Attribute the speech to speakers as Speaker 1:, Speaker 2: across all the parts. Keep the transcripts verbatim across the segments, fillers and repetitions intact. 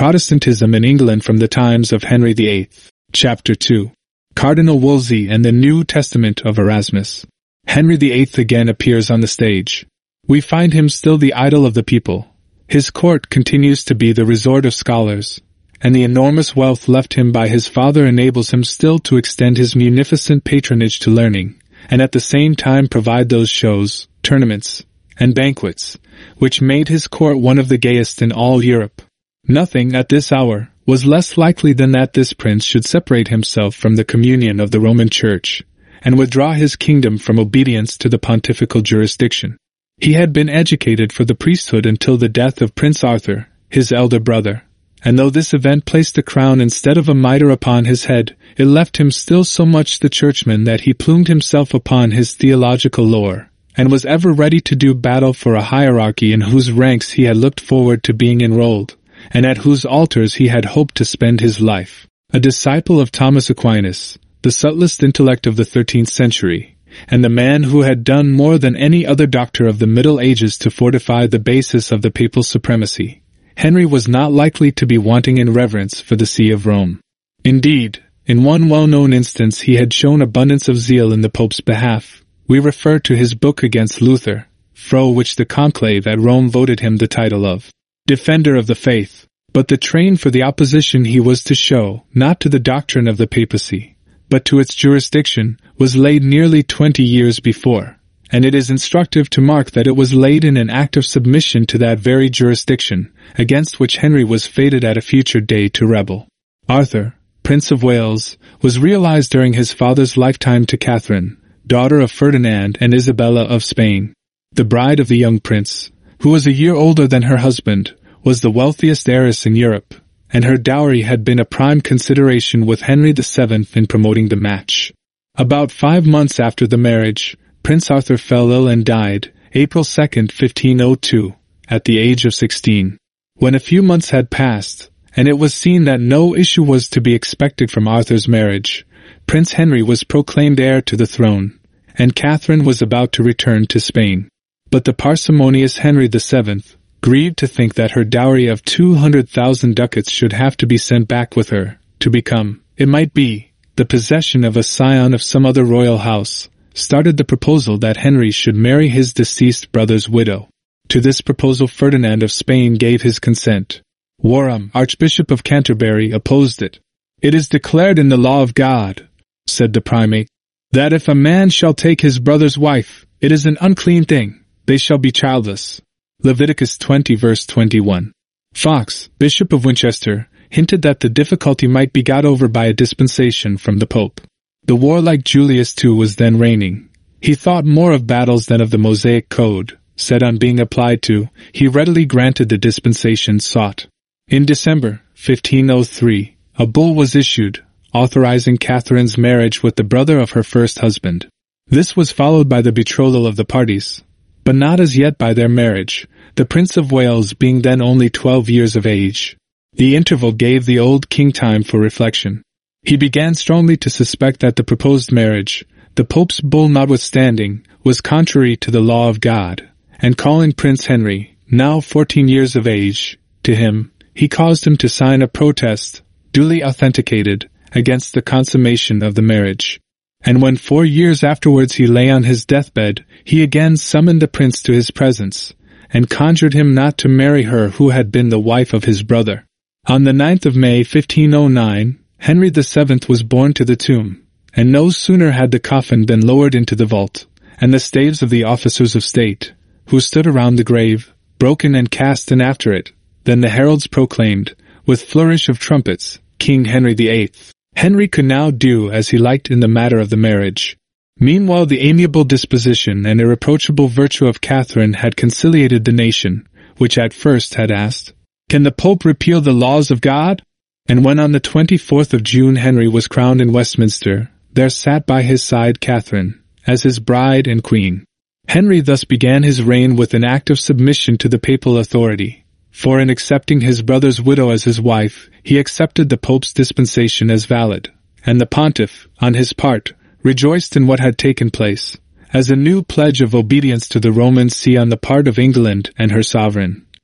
Speaker 1: Protestantism in England from the times of Henry the Eighth. Chapter two. Cardinal Wolsey and the New Testament of Erasmus. Henry the Eighth again appears on the stage. We find him still the idol of the people. His court continues to be the resort of scholars, and the enormous wealth left him by his father enables him still to extend his munificent patronage to learning, and at the same time provide those shows, tournaments, and banquets, which made his court one of the gayest in all Europe. Nothing, at this hour, was less likely than that this prince should separate himself from the communion of the Roman Church, and withdraw his kingdom from obedience to the pontifical jurisdiction. He had been educated for the priesthood until the death of Prince Arthur, his elder brother, and though this event placed a crown instead of a mitre upon his head, it left him still so much the churchman that he plumed himself upon his theological lore, and was ever ready to do battle for a hierarchy in whose ranks he had looked forward to being enrolled, and at whose altars he had hoped to spend his life. A disciple of Thomas Aquinas, the subtlest intellect of the thirteenth century, and the man who had done more than any other doctor of the Middle Ages to fortify the basis of the papal supremacy, Henry was not likely to be wanting in reverence for the See of Rome. Indeed, in one well-known instance he had shown abundance of zeal in the Pope's behalf. We refer to his book against Luther, for which the conclave at Rome voted him the title of Defender of the Faith. But the train for the opposition he was to show, not to the doctrine of the papacy, but to its jurisdiction, was laid nearly twenty years before, and it is instructive to mark that it was laid in an act of submission to that very jurisdiction, against which Henry was fated at a future day to rebel. Arthur, Prince of Wales, was realized during his father's lifetime to Catherine, daughter of Ferdinand and Isabella of Spain. The bride of the young prince, who was a year older than her husband, was the wealthiest heiress in Europe, and her dowry had been a prime consideration with Henry the Seventh in promoting the match. About five months after the marriage, Prince Arthur fell ill and died, April second, fifteen oh two, at the age of sixteen. When a few months had passed, and it was seen that no issue was to be expected from Arthur's marriage, Prince Henry was proclaimed heir to the throne, and Catherine was about to return to Spain. But the parsimonious Henry the Seventh, grieved to think that her dowry of two hundred thousand ducats should have to be sent back with her, to become, it might be, the possession of a scion of some other royal house, started the proposal that Henry should marry his deceased brother's widow. To this proposal Ferdinand of Spain gave his consent. Warham, Archbishop of Canterbury, opposed it. "It is declared in the law of God," said the primate, "that if a man shall take his brother's wife, it is an unclean thing, they shall be childless." Leviticus twenty verse twenty-one. Fox, Bishop of Winchester, hinted that the difficulty might be got over by a dispensation from the Pope. The warlike Julius too was then reigning. He thought more of battles than of the Mosaic Code, said on being applied to, he readily granted the dispensation sought. In December, fifteen oh three, a bull was issued, authorizing Catherine's marriage with the brother of her first husband. This was followed by the betrothal of the parties, but not as yet by their marriage, the Prince of Wales being then only twelve years of age. The interval gave the old king time for reflection. He began strongly to suspect that the proposed marriage, the Pope's bull notwithstanding, was contrary to the law of God, and calling Prince Henry, now fourteen years of age, to him, he caused him to sign a protest, duly authenticated, against the consummation of the marriage. And when four years afterwards he lay on his deathbed, he again summoned the prince to his presence, and conjured him not to marry her who had been the wife of his brother. On the ninth of May fifteen oh nine, Henry the Seventh was borne to the tomb, and no sooner had the coffin been lowered into the vault, and the staves of the officers of state, who stood around the grave, broken and cast in after it, than the heralds proclaimed, with flourish of trumpets, King Henry the Eighth. Henry could now do as he liked in the matter of the marriage. Meanwhile the amiable disposition and irreproachable virtue of Catherine had conciliated the nation, which at first had asked, "Can the Pope repeal the laws of God?" And when on the twenty-fourth of June Henry was crowned in Westminster, there sat by his side Catherine, as his bride and queen. Henry thus began his reign with an act of submission to the papal authority, for in accepting his brother's widow as his wife, he accepted the Pope's dispensation as valid, and the pontiff, on his part, rejoiced in what had taken place, as a new pledge of obedience to the Roman See on the part of England and her sovereign.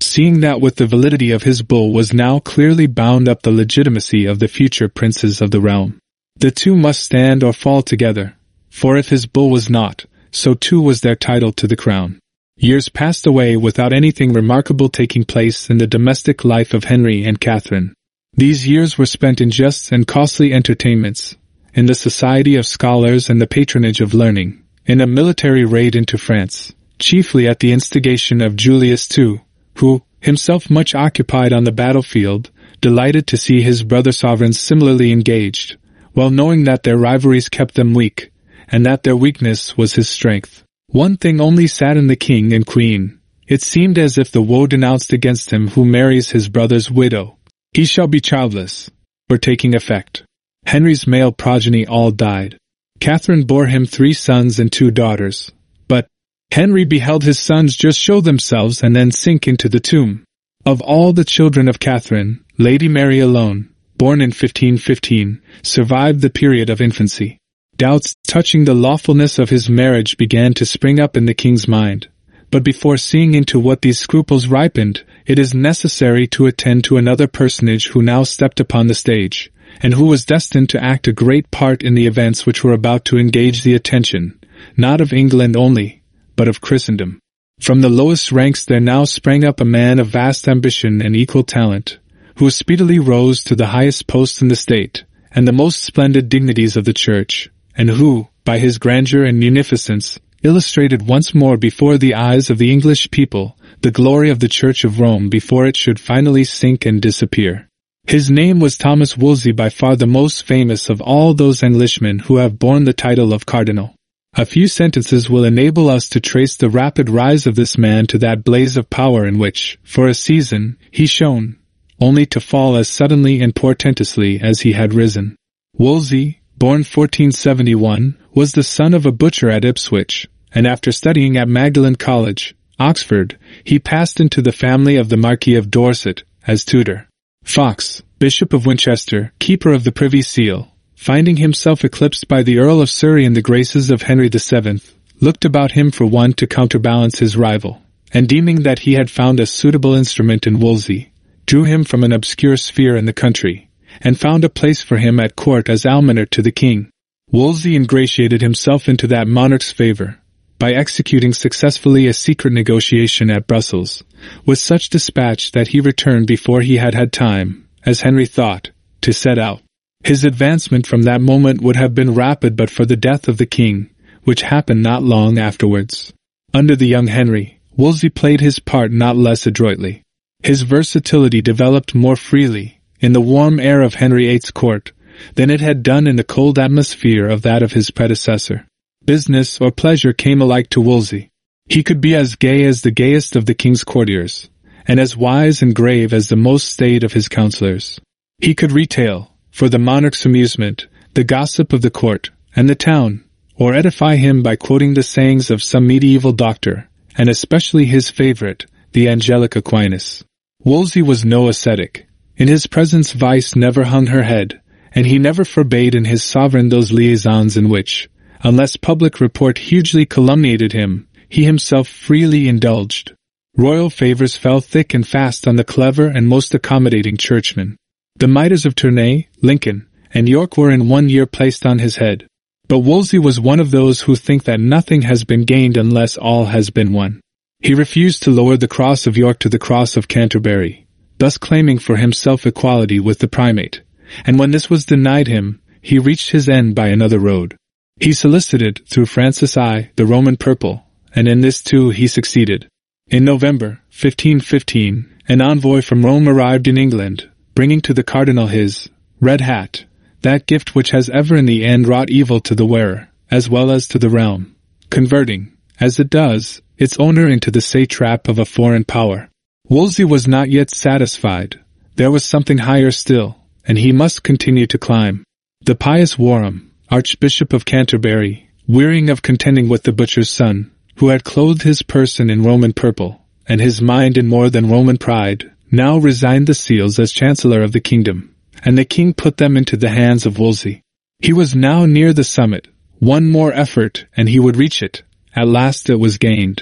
Speaker 1: seeing that with the validity of his bull was now clearly bound up the legitimacy of the future princes of the realm. The two must stand or fall together, for if his bull was not, so too was their title to the crown. Years passed away without anything remarkable taking place in the domestic life of Henry and Catherine. These years were spent in just and costly entertainments, in the society of scholars and the patronage of learning, in a military raid into France, chiefly at the instigation of Julius the Second, who, himself much occupied on the battlefield, delighted to see his brother sovereigns similarly engaged, well knowing that their rivalries kept them weak, and that their weakness was his strength. One thing only saddened the king and queen. It seemed as if the woe denounced against him who marries his brother's widow, "He shall be childless," were taking effect. Henry's male progeny all died. Catherine bore him three sons and two daughters, but Henry beheld his sons just show themselves and then sink into the tomb. Of all the children of Catherine, Lady Mary alone, born in fifteen fifteen, survived the period of infancy. Doubts touching the lawfulness of his marriage began to spring up in the king's mind, but before seeing into what these scruples ripened, it is necessary to attend to another personage who now stepped upon the stage, and who was destined to act a great part in the events which were about to engage the attention, not of England only, but of Christendom. From the lowest ranks there now sprang up a man of vast ambition and equal talent, who speedily rose to the highest post in the state, and the most splendid dignities of the church, and who, by his grandeur and munificence, illustrated once more before the eyes of the English people the glory of the Church of Rome before it should finally sink and disappear. His name was Thomas Wolsey, by far the most famous of all those Englishmen who have borne the title of cardinal. A few sentences will enable us to trace the rapid rise of this man to that blaze of power in which, for a season, he shone, only to fall as suddenly and portentously as he had risen. Wolsey, born fourteen seventy-one, was the son of a butcher at Ipswich, and after studying at Magdalen College, Oxford, he passed into the family of the Marquis of Dorset, as tutor. Fox, Bishop of Winchester, keeper of the Privy Seal, finding himself eclipsed by the Earl of Surrey in the graces of Henry the Seventh, looked about him for one to counterbalance his rival, and deeming that he had found a suitable instrument in Wolsey, drew him from an obscure sphere in the country, and found a place for him at court as almoner to the king. Wolsey ingratiated himself into that monarch's favor, by executing successfully a secret negotiation at Brussels, with such dispatch that he returned before he had had time, as Henry thought, to set out. His advancement from that moment would have been rapid but for the death of the king, which happened not long afterwards. Under the young Henry, Wolsey played his part not less adroitly. His versatility developed more freely, in the warm air of Henry the Eighth's court, than it had done in the cold atmosphere of that of his predecessor. Business or pleasure came alike to Wolsey. He could be as gay as the gayest of the king's courtiers, and as wise and grave as the most staid of his counselors. He could retail, for the monarch's amusement, the gossip of the court and the town, or edify him by quoting the sayings of some medieval doctor, and especially his favorite, the angelic Aquinas. Wolsey was no ascetic. In his presence vice never hung her head, and he never forbade in his sovereign those liaisons in which, unless public report hugely calumniated him, he himself freely indulged. Royal favors fell thick and fast on the clever and most accommodating churchman. The mitres of Tournai, Lincoln, and York were in one year placed on his head. But Wolsey was one of those who think that nothing has been gained unless all has been won. He refused to lower the cross of York to the cross of Canterbury, thus claiming for himself equality with the primate, and when this was denied him, he reached his end by another road. He solicited, through Francis I, the Roman purple, and in this too he succeeded. In November, fifteen fifteen, an envoy from Rome arrived in England, bringing to the cardinal his red hat, that gift which has ever in the end wrought evil to the wearer, as well as to the realm, converting, as it does, its owner into the satrap of a foreign power. Wolsey was not yet satisfied. There was something higher still, and he must continue to climb. The pious Warham, Archbishop of Canterbury, wearying of contending with the butcher's son, who had clothed his person in Roman purple, and his mind in more than Roman pride, now resigned the seals as Chancellor of the kingdom, and the king put them into the hands of Wolsey. He was now near the summit. One more effort, and he would reach it. At last it was gained.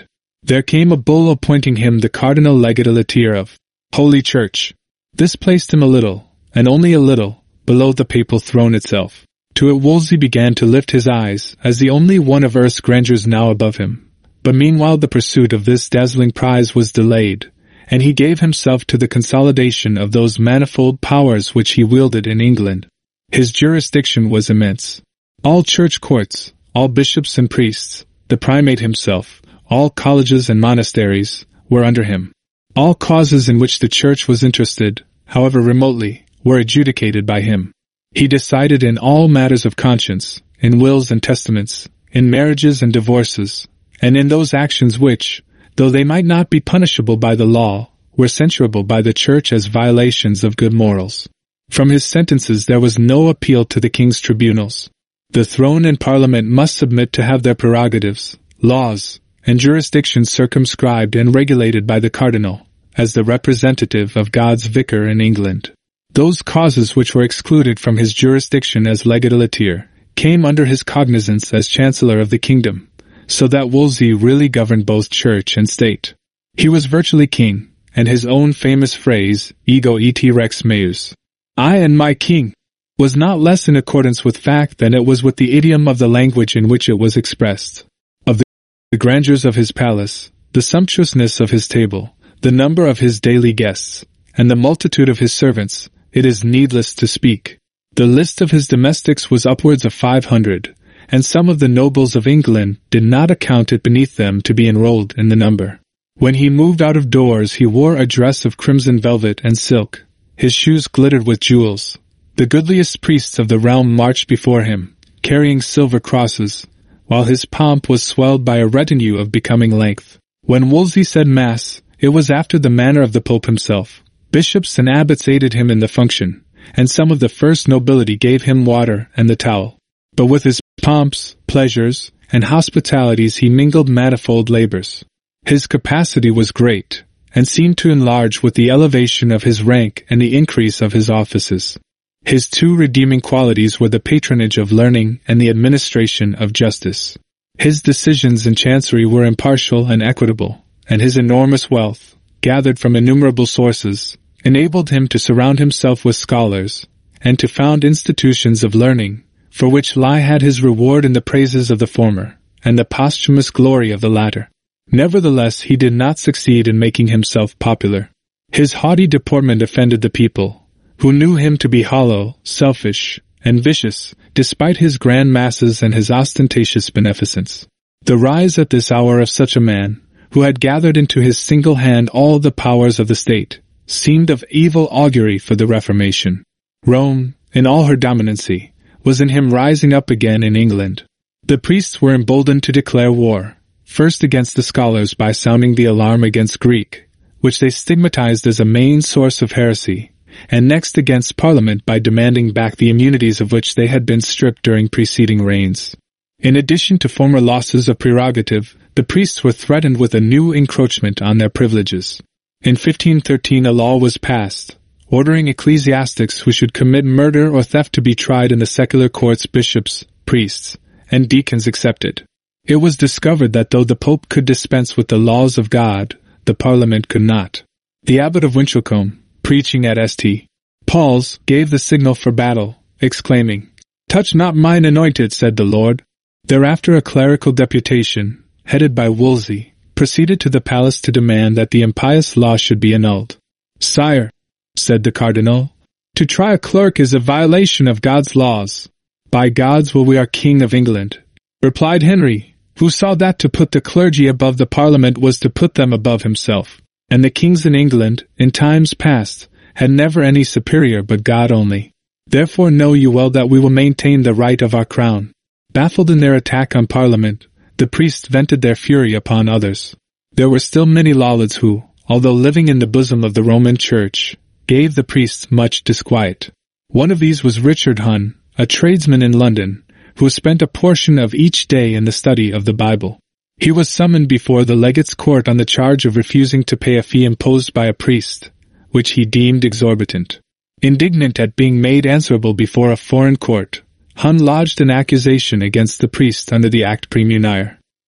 Speaker 1: there came a bull appointing him the cardinal legatolateur of Holy Church. This placed him a little, and only a little, below the papal throne itself. To it Wolsey began to lift his eyes, as the only one of earth's grandeurs now above him. But meanwhile the pursuit of this dazzling prize was delayed, and he gave himself to the consolidation of those manifold powers which he wielded in England. His jurisdiction was immense. All church courts, all bishops and priests, the primate himself, all colleges and monasteries, were under him. All causes in which the church was interested, however remotely, were adjudicated by him. He decided in all matters of conscience, in wills and testaments, in marriages and divorces, and in those actions which, though they might not be punishable by the law, were censurable by the Church as violations of good morals. From his sentences there was no appeal to the king's tribunals. The throne and parliament must submit to have their prerogatives, laws, and jurisdictions circumscribed and regulated by the cardinal, as the representative of God's vicar in England. Those causes which were excluded from his jurisdiction as legatolateur came under his cognizance as chancellor of the kingdom, so that Wolsey really governed both church and state. He was virtually king, and his own famous phrase, ego et rex meus, I and my king, was not less in accordance with fact than it was with the idiom of the language in which it was expressed. Of the, the grandeurs of his palace, the sumptuousness of his table, the number of his daily guests, and the multitude of his servants, it is needless to speak. The list of his domestics was upwards of five hundred, and some of the nobles of England did not account it beneath them to be enrolled in the number. When he moved out of doors he wore a dress of crimson velvet and silk. His shoes glittered with jewels. The goodliest priests of the realm marched before him, carrying silver crosses, while his pomp was swelled by a retinue of becoming length. When Wolsey said Mass, it was after the manner of the Pope himself. Bishops and abbots aided him in the function, and some of the first nobility gave him water and the towel. But with his pomps, pleasures, and hospitalities he mingled manifold labors. His capacity was great, and seemed to enlarge with the elevation of his rank and the increase of his offices. His two redeeming qualities were the patronage of learning and the administration of justice. His decisions in chancery were impartial and equitable, and his enormous wealth, gathered from innumerable sources, enabled him to surround himself with scholars, and to found institutions of learning, for which lie had his reward in the praises of the former, and the posthumous glory of the latter. Nevertheless, he did not succeed in making himself popular. His haughty deportment offended the people, who knew him to be hollow, selfish, and vicious, despite his grand masses and his ostentatious beneficence. The rise at this hour of such a man, who had gathered into his single hand all the powers of the state, seemed of evil augury for the Reformation. Rome, in all her dominancy, was in him rising up again in England. The priests were emboldened to declare war, first against the scholars by sounding the alarm against Greek, which they stigmatized as a main source of heresy, and next against Parliament by demanding back the immunities of which they had been stripped during preceding reigns. In addition to former losses of prerogative, the priests were threatened with a new encroachment on their privileges. In fifteen thirteen a law was passed, ordering ecclesiastics who should commit murder or theft to be tried in the secular courts, bishops, priests, and deacons excepted. It was discovered that though the Pope could dispense with the laws of God, the Parliament could not. The abbot of Winchilcombe, preaching at Saint Paul's, gave the signal for battle, exclaiming, "Touch not mine anointed," said the Lord. Thereafter a clerical deputation, headed by Wolsey, proceeded to the palace to demand that the impious law should be annulled. "Sire," said the cardinal, "to try a clerk is a violation of God's laws." "By God's will we are King of England," replied Henry, who saw that to put the clergy above the Parliament was to put them above himself, and the kings in England, in times past, had never any superior but God only. "Therefore know you well that we will maintain the right of our crown." Baffled in their attack on Parliament, the priests vented their fury upon others. There were still many Lollards who, although living in the bosom of the Roman Church, gave the priests much disquiet. One of these was Richard Hunn, a tradesman in London, who spent a portion of each day in the study of the Bible. He was summoned before the legate's court on the charge of refusing to pay a fee imposed by a priest, which he deemed exorbitant. Indignant at being made answerable before a foreign court, Hunn lodged an accusation against the priest under the Act Praemunire.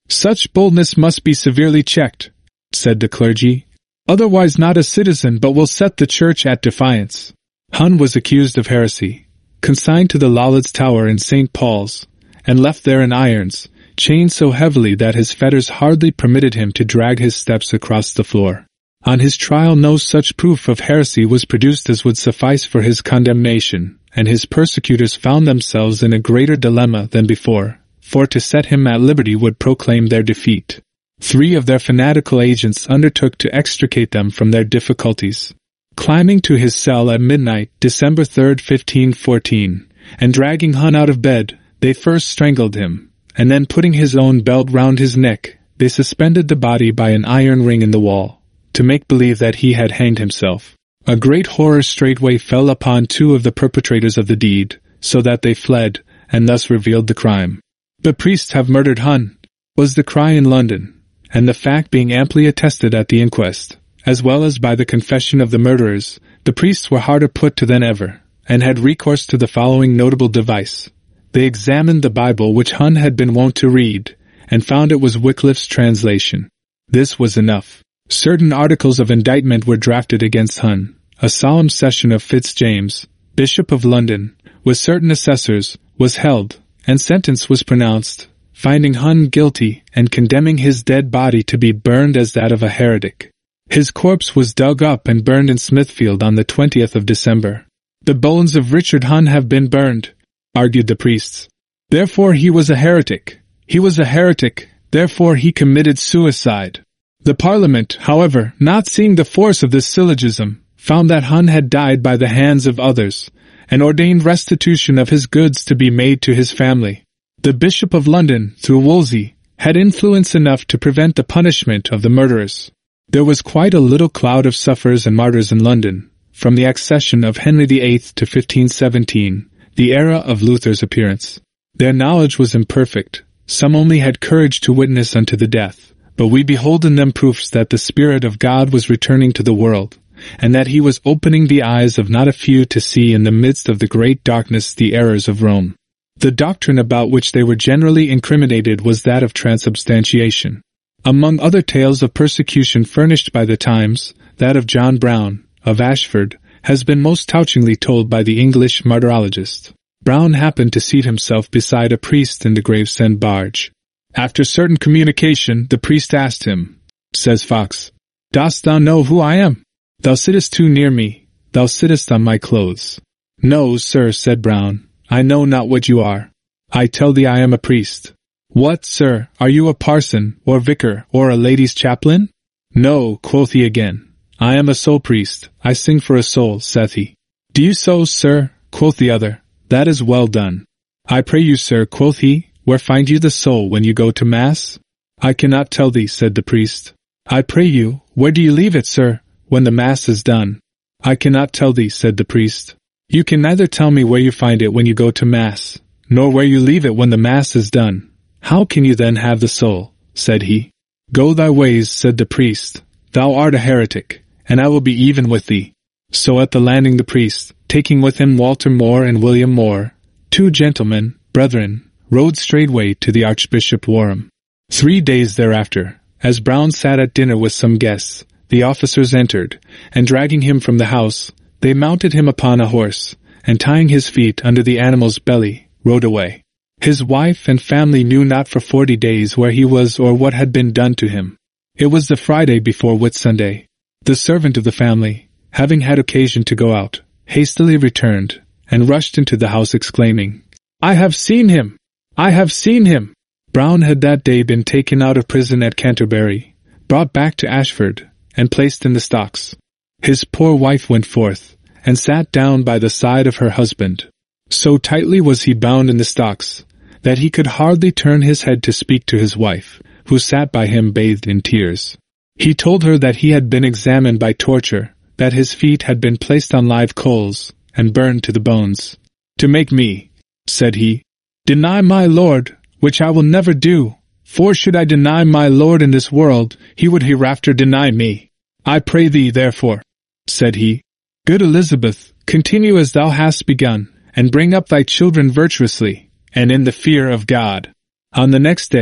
Speaker 1: Such boldness must be severely checked, said the clergy. Otherwise not a citizen but will set the church at defiance. Hun was accused of heresy, consigned to the Lollards Tower in Saint Paul's, and left there in irons, chained so heavily that his fetters hardly permitted him to drag his steps across the floor. On his trial no such proof of heresy was produced as would suffice for his condemnation, and his persecutors found themselves in a greater dilemma than before, for to set him at liberty would proclaim their defeat. Three of their fanatical agents undertook to extricate them from their difficulties. Climbing to his cell at midnight, December third, fifteen fourteen, and dragging Hun out of bed, they first strangled him, and then putting his own belt round his neck, they suspended the body by an iron ring in the wall, to make believe that he had hanged himself. A great horror straightway fell upon two of the perpetrators of the deed, so that they fled, and thus revealed the crime. "The priests have murdered Hun," was the cry in London, and the fact being amply attested at the inquest, as well as by the confession of the murderers, the priests were harder put to than ever, and had recourse to the following notable device. They examined the Bible which Hun had been wont to read, and found it was Wycliffe's translation. This was enough. Certain articles of indictment were drafted against Hun. A solemn session of Fitzjames, Bishop of London, with certain assessors, was held, and sentence was pronounced, finding Hun guilty and condemning his dead body to be burned as that of a heretic. His corpse was dug up and burned in Smithfield on the twentieth of December. "The bones of Richard Hun have been burned," argued the priests. "Therefore he was a heretic. He was a heretic, therefore he committed suicide." The Parliament, however, not seeing the force of this syllogism, found that Hun had died by the hands of others, and ordained restitution of his goods to be made to his family. The Bishop of London, through Wolsey, had influence enough to prevent the punishment of the murderers. There was quite a little cloud of sufferers and martyrs in London, from the accession of Henry the Eighth to fifteen seventeen, the era of Luther's appearance. Their knowledge was imperfect, some only had courage to witness unto the death, but we behold in them proofs that the Spirit of God was returning to the world, and that he was opening the eyes of not a few to see in the midst of the great darkness the errors of Rome. The doctrine about which they were generally incriminated was that of transubstantiation. Among other tales of persecution furnished by the Times, that of John Brown, of Ashford, has been most touchingly told by the English martyrologist. Brown happened to seat himself beside a priest in the Gravesend barge. After certain communication, the priest asked him, says Fox, "Dost thou know who I am? Thou sittest too near me, thou sittest on my clothes." "No, sir," said Brown, "I know not what you are." "I tell thee I am a priest." "What, sir, are you a parson, or vicar, or a lady's chaplain?" "No," quoth he again, "I am a soul priest, I sing for a soul," saith he. "Do you so, sir?" quoth the other. "That is well done." "I pray you, sir," quoth he, "where find you the soul when you go to Mass?" "I cannot tell thee," said the priest. "I pray you, where do you leave it, sir, when the Mass is done?" "I cannot tell thee," said the priest. "You can neither tell me where you find it when you go to Mass, nor where you leave it when the Mass is done. How can you then have the soul?" said he. "Go thy ways," said the priest. "Thou art a heretic, and I will be even with thee." So at the landing the priest, taking with him Walter Moore and William Moore, two gentlemen, brethren, rode straightway to the Archbishop Warham. Three days thereafter, as Brown sat at dinner with some guests, the officers entered, and dragging him from the house, they mounted him upon a horse, and tying his feet under the animal's belly, rode away. His wife and family knew not for forty days where he was or what had been done to him. It was the Friday before Whitsunday. The servant of the family, having had occasion to go out, hastily returned, and rushed into the house exclaiming, "I have seen him! I have seen him!" Brown had that day been taken out of prison at Canterbury, brought back to Ashford, and placed in the stocks. His poor wife went forth, and sat down by the side of her husband. So tightly was he bound in the stocks, that he could hardly turn his head to speak to his wife, who sat by him bathed in tears. He told her that he had been examined by torture, that his feet had been placed on live coals, and burned to the bones. "To make me," said he, "deny my Lord, which I will never do, for should I deny my Lord in this world, he would hereafter deny me. I pray thee, therefore," said he, "good Elizabeth, continue as thou hast begun, and bring up thy children virtuously, and in the fear of God." On the next day,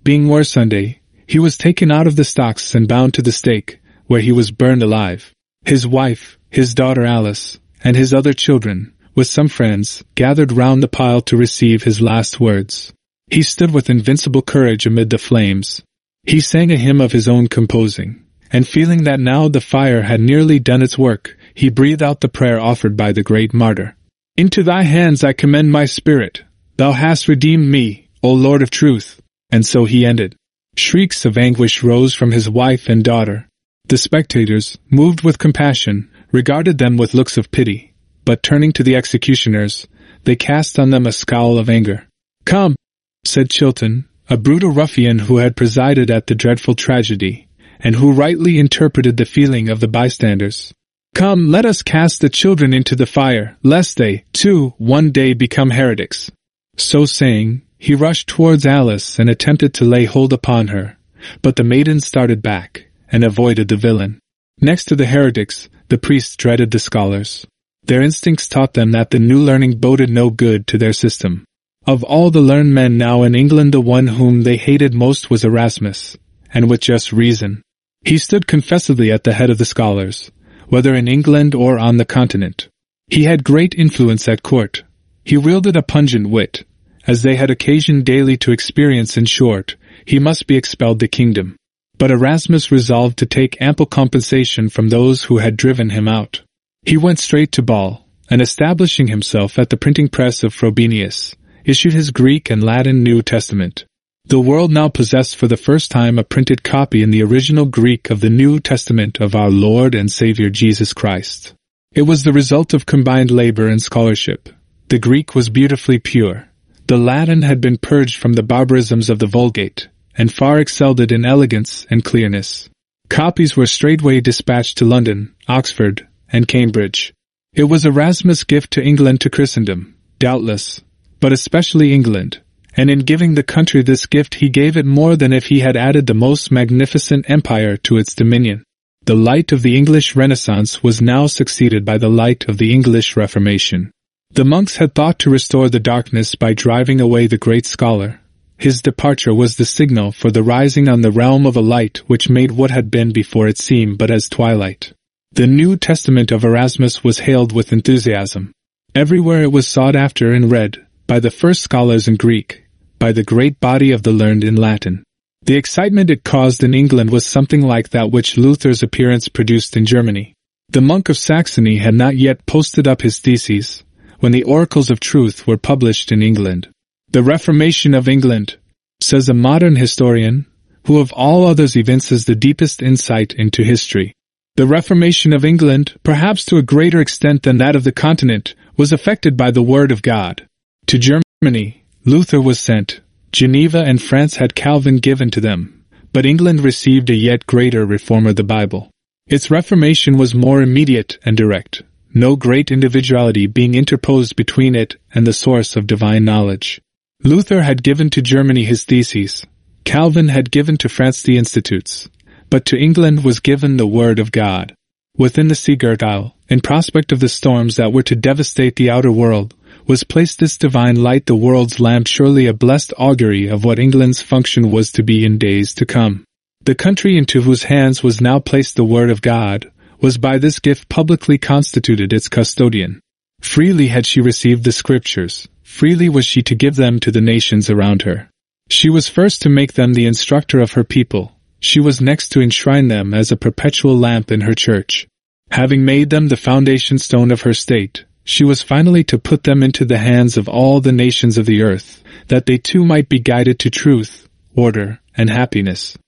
Speaker 1: being War Sunday, he was taken out of the stocks and bound to the stake, where he was burned alive. His wife, his daughter Alice, and his other children, with some friends, gathered round the pile to receive his last words. He stood with invincible courage amid the flames. He sang a hymn of his own composing, and feeling that now the fire had nearly done its work, he breathed out the prayer offered by the great martyr. "Into thy hands I commend my spirit. Thou hast redeemed me, O Lord of truth." And so he ended. Shrieks of anguish rose from his wife and daughter. The spectators, moved with compassion, regarded them with looks of pity, but turning to the executioners, they cast on them a scowl of anger. "Come," said Chilton, a brutal ruffian who had presided at the dreadful tragedy, and who rightly interpreted the feeling of the bystanders. "Come, let us cast the children into the fire, lest they, too, one day become heretics." So saying, he rushed towards Alice and attempted to lay hold upon her, but the maiden started back, and avoided the villain. Next to the heretics, the priests dreaded the scholars. Their instincts taught them that the new learning boded no good to their system. Of all the learned men now in England, the one whom they hated most was Erasmus, and with just reason. He stood confessedly at the head of the scholars, whether in England or on the continent. He had great influence at court. He wielded a pungent wit. As they had occasion daily to experience, in short, he must be expelled the kingdom. But Erasmus resolved to take ample compensation from those who had driven him out. He went straight to Ball, and establishing himself at the printing press of Frobenius, issued his Greek and Latin New Testament. The world now possessed for the first time a printed copy in the original Greek of the New Testament of our Lord and Savior Jesus Christ. It was the result of combined labor and scholarship. The Greek was beautifully pure. The Latin had been purged from the barbarisms of the Vulgate, and far excelled it in elegance and clearness. Copies were straightway dispatched to London, Oxford, and Cambridge. It was Erasmus' gift to England, to Christendom, doubtless, but especially England, and in giving the country this gift he gave it more than if he had added the most magnificent empire to its dominion. The light of the English Renaissance was now succeeded by the light of the English Reformation. The monks had thought to restore the darkness by driving away the great scholar. His departure was the signal for the rising on the realm of a light which made what had been before it seem but as twilight. The New Testament of Erasmus was hailed with enthusiasm. Everywhere it was sought after and read, by the first scholars in Greek, by the great body of the learned in Latin. The excitement it caused in England was something like that which Luther's appearance produced in Germany. The monk of Saxony had not yet posted up his theses, when the oracles of truth were published in England. The Reformation of England, says a modern historian, who of all others evinces the deepest insight into history. The Reformation of England, perhaps to a greater extent than that of the continent, was effected by the Word of God. To Germany, Luther was sent. Geneva and France had Calvin given to them, but England received a yet greater reformer, the Bible. Its reformation was more immediate and direct, no great individuality being interposed between it and the source of divine knowledge. Luther had given to Germany his theses, Calvin had given to France the institutes, but to England was given the Word of God. Within the sea-girt isle, in prospect of the storms that were to devastate the outer world, was placed this divine light, the world's lamp, surely a blessed augury of what England's function was to be in days to come. The country into whose hands was now placed the Word of God was by this gift publicly constituted its custodian. Freely had she received the Scriptures, freely was she to give them to the nations around her. She was first to make them the instructor of her people. She was next to enshrine them as a perpetual lamp in her church. Having made them the foundation stone of her state, she was finally to put them into the hands of all the nations of the earth, that they too might be guided to truth, order, and happiness.